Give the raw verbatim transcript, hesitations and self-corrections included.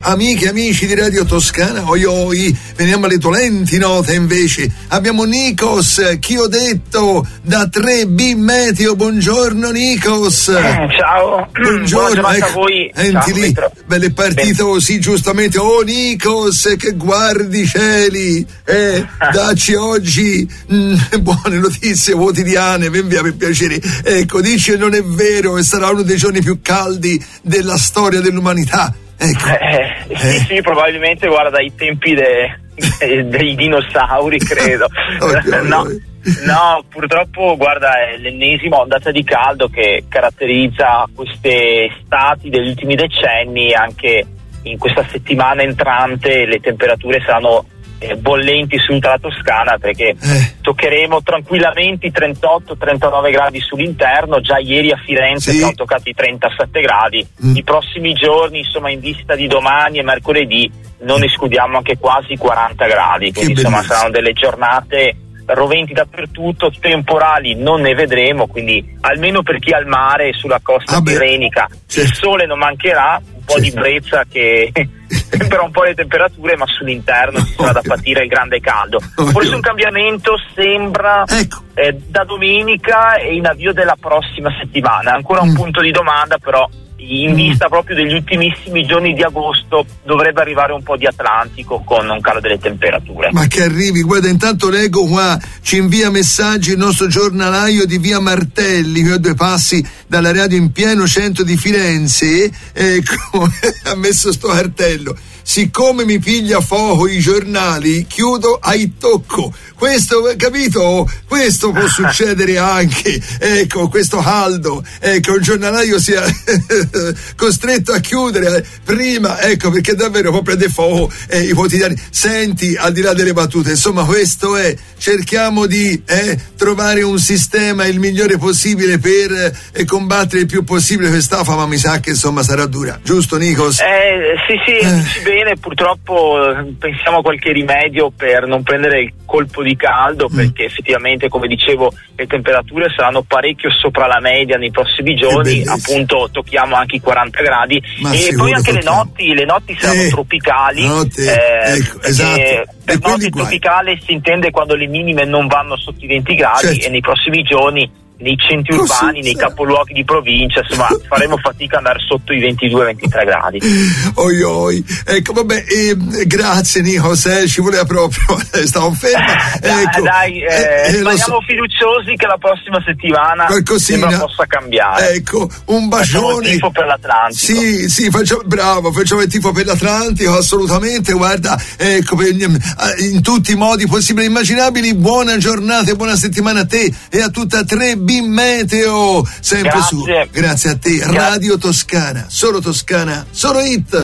amiche e amici di Radio Toscana, oi oi, veniamo alle dolenti note invece. Abbiamo Nikos, chi ho detto, da tre B Meteo. Buongiorno Nikos. Eh, ciao. Buongiorno, ecco, a voi. Senti lì, belle partite così, giustamente. Oh Nikos, che guardi cieli, eh, dacci oggi mh, buone notizie quotidiane, ben via, per piacere. Ecco, dice non è vero e sarà uno dei giorni più caldi della storia dell'umanità. Ecco. Eh, sì, eh. sì, probabilmente, guarda, dai tempi de, de, dei dinosauri, credo. okay, no, okay. no, purtroppo, guarda, è l'ennesima ondata di caldo che caratterizza queste estati degli ultimi decenni. Anche in questa settimana entrante le temperature saranno eh, bollenti su tutta la Toscana, perché eh. toccheremo tranquillamente i trentotto trentanove gradi sull'interno. Già ieri a Firenze sì. abbiamo toccato i trentasette gradi. Mm. I prossimi giorni, insomma, in vista di domani e mercoledì, non escludiamo anche quasi quaranta gradi, quindi insomma saranno delle giornate roventi dappertutto, temporali non ne vedremo, quindi almeno per chi ha il mare sulla costa ah tirrenica certo. il sole non mancherà, un po' certo. di brezza che tempera un po' le temperature, ma sull'interno ci sarà da patire il grande caldo. Forse un cambiamento sembra ecco. eh, da domenica e in avvio della prossima settimana, ancora un mm. punto di domanda, però in vista proprio degli ultimissimi giorni di agosto dovrebbe arrivare un po' di Atlantico con un calo delle temperature. Ma che arrivi, guarda, intanto leggo qua, ci invia messaggi il nostro giornalaio di via Martelli, che ho due passi dalla radio in pieno centro di Firenze, ecco, ha messo sto cartello: siccome mi piglia fuoco i giornali, chiudo ai tocco. Questo, capito? Questo può succedere anche, ecco, questo caldo, ecco, un giornalaio sia costretto a chiudere prima, ecco, perché davvero può prendere fuoco eh, i quotidiani. Senti, al di là delle battute, insomma, questo è, cerchiamo di eh, trovare un sistema il migliore possibile per eh, combattere il più possibile quest'afa, ma mi sa che insomma sarà dura, giusto Nikos? Eh, sì, sì, eh. dici bene, purtroppo pensiamo a qualche rimedio per non prendere il colpo di caldo, perché mm. effettivamente, come dicevo, le temperature saranno parecchio sopra la media nei prossimi giorni, appunto tocchiamo anche i quaranta gradi. Ma e poi anche le notti, le notti saranno eh, tropicali. Notte, eh, ecco, esatto. Per notte tropicale si intende quando le minime non vanno sotto i venti gradi, certo. e nei prossimi giorni nei centri urbani, nei capoluoghi di provincia, insomma, faremo fatica ad andare sotto i ventidue ventitré gradi. Oi oi, ecco, vabbè, eh, grazie Nikos, eh, ci voleva proprio, stavo ferma. Ecco. Dai, eh, eh, rimaniamo so. fiduciosi che la prossima settimana sembra possa cambiare. Ecco, un bacione. Facciamo il tifo per l'Atlantico. Sì, sì, facciamo, bravo, facciamo il tifo per l'Atlantico, assolutamente, guarda, ecco, per, in tutti i modi possibili e immaginabili. Buona giornata e buona settimana a te e a tutta tre B Meteo, sempre Grazie. su. Grazie a te. Grazie. Radio Toscana, solo Toscana, solo hit.